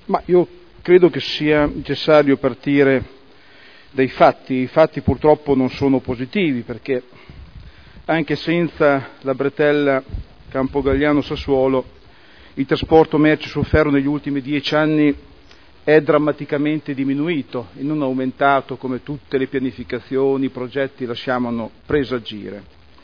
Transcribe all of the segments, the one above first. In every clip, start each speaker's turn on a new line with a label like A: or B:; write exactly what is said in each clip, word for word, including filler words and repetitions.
A: Ma io credo che sia necessario partire dai fatti. I fatti purtroppo non sono positivi, perché anche senza la bretella Campogalliano-Sassuolo il trasporto merci su ferro negli ultimi dieci anni è drammaticamente diminuito e non aumentato come tutte le pianificazioni, i progetti lasciavano presagire.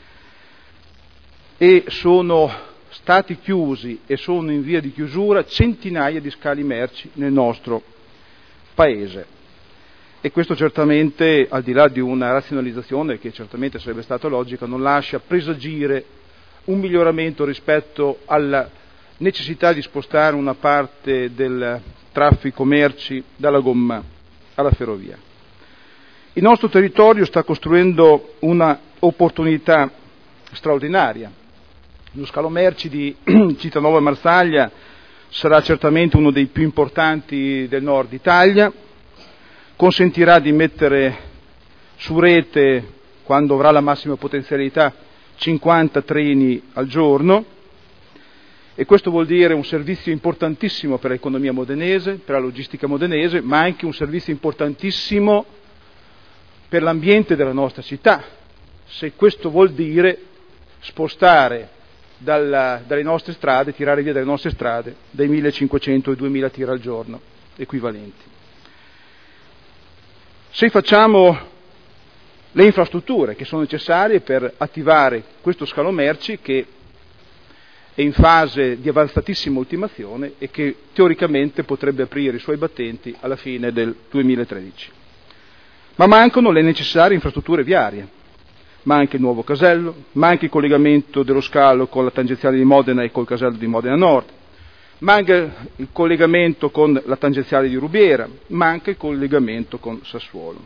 A: E sono stati chiusi e sono in via di chiusura centinaia di scali merci nel nostro Paese. E questo certamente, al di là di una razionalizzazione che certamente sarebbe stata logica, non lascia presagire un miglioramento rispetto alla necessità di spostare una parte del traffico merci dalla gomma alla ferrovia. Il nostro territorio sta costruendo una opportunità straordinaria. Lo scalo merci di Cittadella Marsaglia sarà certamente uno dei più importanti del nord Italia, consentirà di mettere su rete, quando avrà la massima potenzialità, cinquanta treni al giorno, e questo vuol dire un servizio importantissimo per l'economia modenese, per la logistica modenese, ma anche un servizio importantissimo per l'ambiente della nostra città, se questo vuol dire spostare dalla, dalle nostre strade, tirare via dalle nostre strade dai millecinquecento ai duemila tiri al giorno equivalenti. Se facciamo le infrastrutture che sono necessarie per attivare questo scalo merci, che è in fase di avanzatissima ultimazione e che teoricamente potrebbe aprire i suoi battenti alla fine del duemilatredici. Ma mancano le necessarie infrastrutture viarie, manca il nuovo casello, manca il collegamento dello scalo con la tangenziale di Modena e col casello di Modena Nord, manca il collegamento con la tangenziale di Rubiera, manca il collegamento con Sassuolo.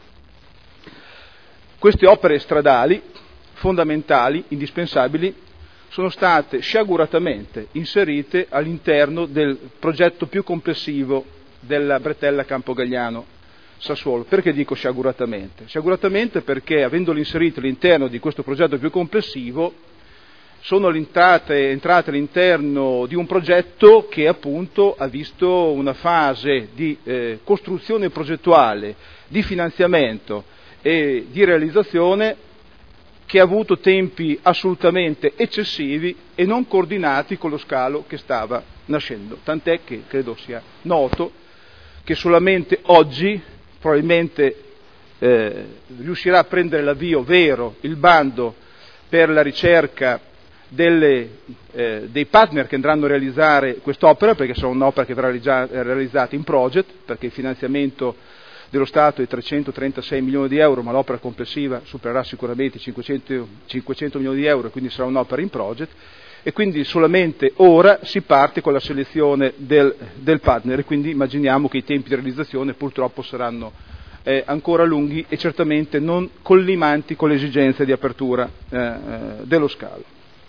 A: Queste opere stradali, fondamentali, indispensabili, sono state sciaguratamente inserite all'interno del progetto più complessivo della bretella Campogalliano-Sassuolo. Perché dico sciaguratamente? Sciaguratamente perché, avendole inserite all'interno di questo progetto più complessivo, sono entrate, entrate all'interno di un progetto che appunto ha visto una fase di eh, costruzione progettuale, di finanziamento e di realizzazione che ha avuto tempi assolutamente eccessivi e non coordinati con lo scalo che stava nascendo. Tant'è che credo sia noto che solamente oggi probabilmente eh, riuscirà a prendere l'avvio vero il bando per la ricerca Delle, eh, dei partner che andranno a realizzare quest'opera, perché sarà un'opera che verrà realizzata in project, perché il finanziamento dello Stato è trecentotrentasei milioni di euro, ma l'opera complessiva supererà sicuramente i cinquecento, cinquecento milioni di euro, quindi sarà un'opera in project, e quindi solamente ora si parte con la selezione del, del partner, e quindi immaginiamo che i tempi di realizzazione purtroppo saranno eh, ancora lunghi e certamente non collimanti con le esigenze di apertura eh, eh, dello scalo.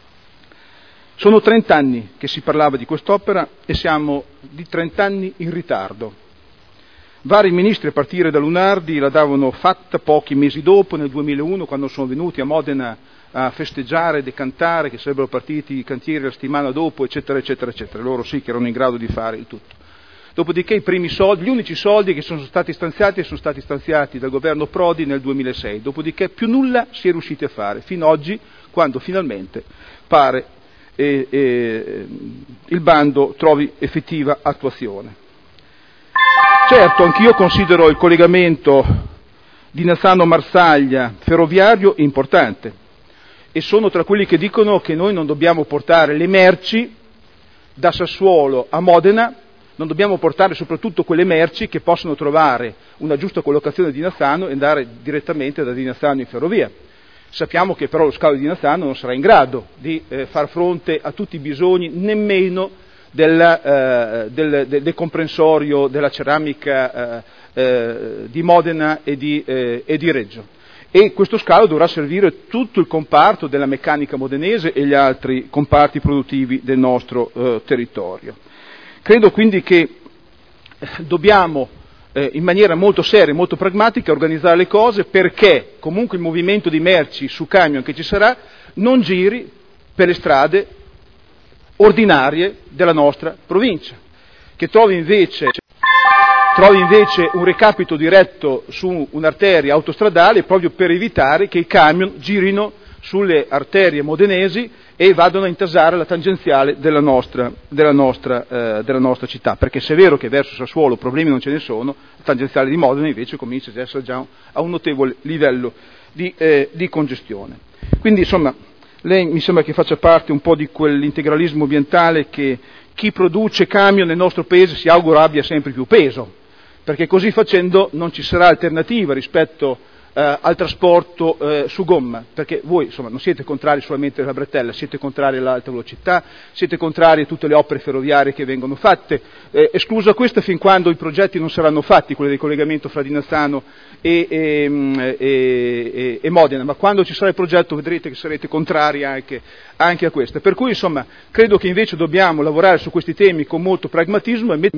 A: Sono trent'anni che si parlava di quest'opera e siamo di trent'anni in ritardo. Vari ministri, a partire da Lunardi, la davano fatta pochi mesi dopo, nel duemilauno, quando sono venuti a Modena a festeggiare e decantare che sarebbero partiti i cantieri la settimana dopo, eccetera, eccetera, eccetera. Loro sì che erano in grado di fare il tutto. Dopodiché i primi soldi, gli unici soldi che sono stati stanziati sono stati stanziati dal governo Prodi nel duemilasei. Dopodiché più nulla si è riusciti a fare, fino ad oggi, quando finalmente pare E, e il bando trovi effettiva attuazione. Certo, anch'io considero il collegamento di Nazzano-Marsaglia ferroviario importante e sono tra quelli che dicono che noi non dobbiamo portare le merci da Sassuolo a Modena, non dobbiamo portare soprattutto quelle merci che possono trovare una giusta collocazione di Nazzano e andare direttamente da Nazzano in ferrovia. Sappiamo che però lo scalo di Nazzano non sarà in grado di eh, far fronte a tutti i bisogni nemmeno del, eh, del, del, del comprensorio della ceramica eh, eh, di Modena e di, eh, e di Reggio. E questo scalo dovrà servire tutto il comparto della meccanica modenese e gli altri comparti produttivi del nostro eh, territorio. Credo quindi che dobbiamo Eh, in maniera molto seria e molto pragmatica organizzare le cose, perché comunque il movimento di merci su camion che ci sarà non giri per le strade ordinarie della nostra provincia, che trovi invece trovi invece un recapito diretto su un'arteria autostradale proprio per evitare che i camion girino sulle arterie modenesi e vadano a intasare la tangenziale della nostra, della nostra, eh, della nostra città, perché se è vero che verso Sassuolo problemi non ce ne sono, la tangenziale di Modena invece comincia ad essere già a un notevole livello di, eh, di congestione. Quindi insomma lei mi sembra che faccia parte un po' di quell'integralismo ambientale che chi produce camion nel nostro paese si augura abbia sempre più peso, perché così facendo non ci sarà alternativa rispetto eh, al trasporto eh, su gomma, perché voi insomma non siete contrari solamente alla bretella, siete contrari all'alta velocità, siete contrari a tutte le opere ferroviarie che vengono fatte, eh, esclusa questa fin quando i progetti non saranno fatti, quelli del collegamento fra Dinazzano e, e, e, e Modena, ma quando ci sarà il progetto vedrete che sarete contrari anche, anche a questo. Per cui insomma credo che invece dobbiamo lavorare su questi temi con molto pragmatismo e